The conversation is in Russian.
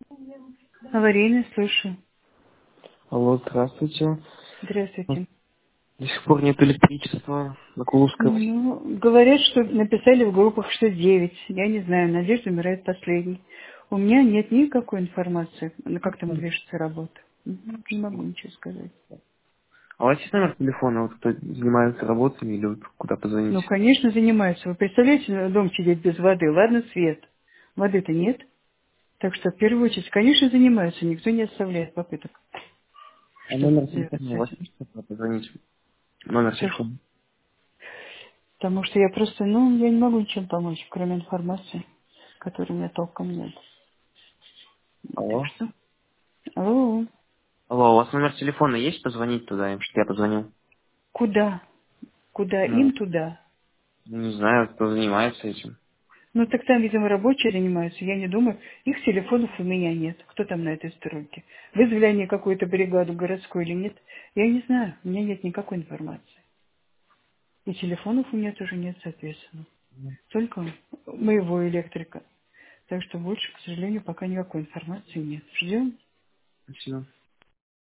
Аварийно, слышу. Алло, здравствуйте. Здравствуйте. До сих пор нет электричества на Кулузской. Ну, говорят, что написали в группах, что 9. Я не знаю, Надежда умирает последней. У меня нет никакой информации, как там движется работа. Не могу ничего сказать. А у вас есть номер телефона, вот кто занимается работами или вот куда позвонить? Ну, конечно, занимаются. Вы представляете, дом сидеть без воды? Ладно, свет. Воды-то нет. Так что, в первую очередь, конечно, занимаются. Никто не оставляет попыток А что-то номер сделать телефона с у вас этим. есть, куда позвонить? Номер Что ж, телефона. потому что я просто, я не могу ничем помочь, кроме информации, которой у меня толком нет. Так Алло. что, алло, Алло, у вас номер телефона есть? Позвонить туда им, чтобы я позвонил. куда? Куда Ну, им туда? не знаю, кто занимается этим. Ну, так там, видимо, рабочие занимаются. Я не думаю. Их телефонов у меня нет. Кто там на этой стройке? Вызвали они какую-то бригаду городскую или нет? Я не знаю. У меня нет никакой информации. И телефонов у меня тоже нет, соответственно. Только моего электрика. Так что больше, к сожалению, пока никакой информации нет. Ждем. Спасибо.